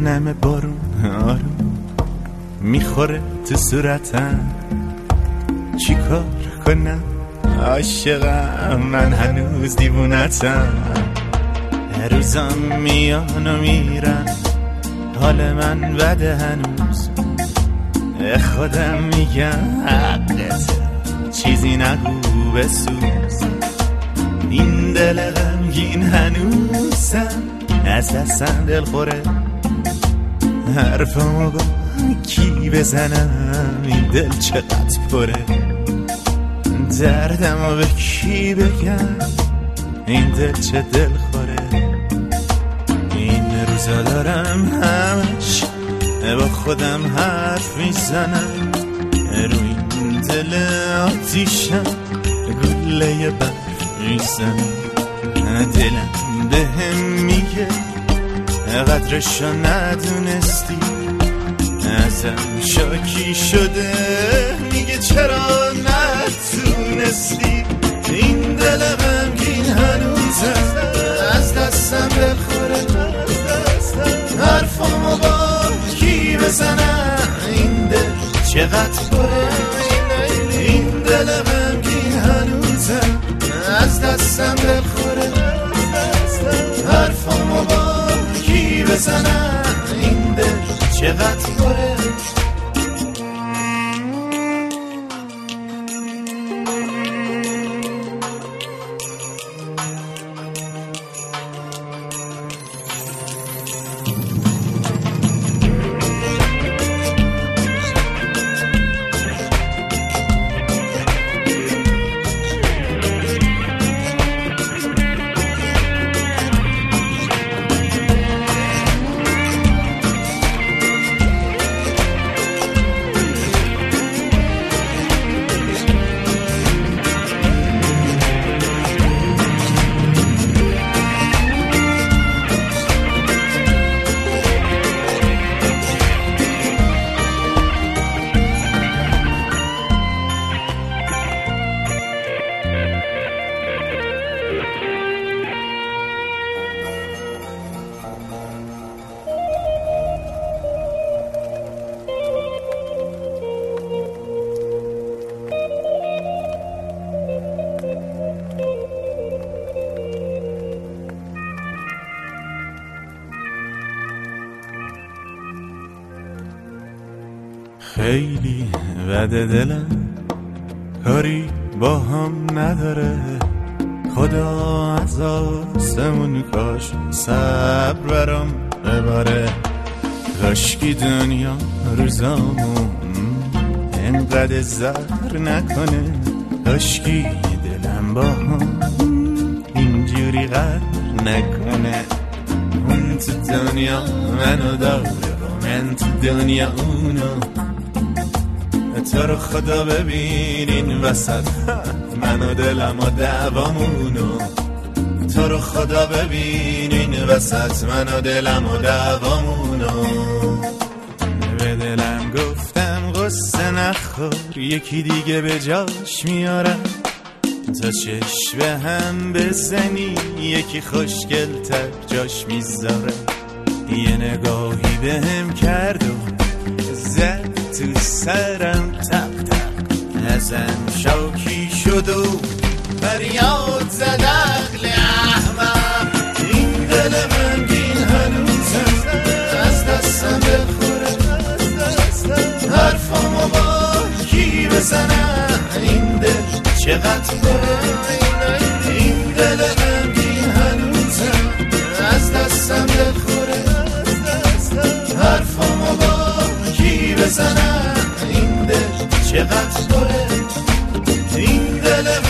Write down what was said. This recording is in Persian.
نم بارون آروم میخوره تو صورتم، چی کار کنم عاشقم، من هنوز دیوونتم. روزام میان و میرن، حال من بده هنوز، خودم میگم حقت، چیزی نگو بسوز. این دل غمگین هنوزم از دستم دل خوره، حرفمو با کی بزنم، این دل چقدر پره. دردمو به کی بگم، این دل چه دل خوره. این روزا دارم همش با خودم حرف میزنم، روی این دل آتیشم گله برف میزنم. دلم بهم میگه قدرشو ندونستی، ازم شاکی شده میگه چرا نتونستی. این دل غمگین هنوزه از دستم دل خوره، حرفمو با کی بزنم، این دل چقدر پره. این دل غمگین هنوزه از دستم دل خوره، حرفمو با کی بزنم، این دل چقدر پره. خیلی بده دلم، کاری با هم نداره، خدا از آسمون کاش صبر برام بباره. کاشکی دنیا روزامون انقدر زهر نکنه، کاشکی دلم با هم اینجوری غر نکنه. اون تو دنیا منو داره و من تو دنیا اونو، تو رو خدا ببینین وسط من و دلم و دعوامونو. تو رو خدا ببینین وسط من و دلم و دعوامونو. به دلم گفتم قصه نخور، یکی دیگه به جاش میارم، تا چشم به هم بزنی یکی خوشگل‌تر جاش میذاره. یه نگاهی به هم کرد و زد تو سرم تق تق، ازم شاکی شد و فریاد زد عقل احمق. این دل غمگین هنوزم از دستم دل خوره، حرفمو با کی بزنم، این دل چقدر پره. این دل غمگین هنوزم از دستم دل خوره، حرفمو با کی بزنم، این دل چقدر پره. این دل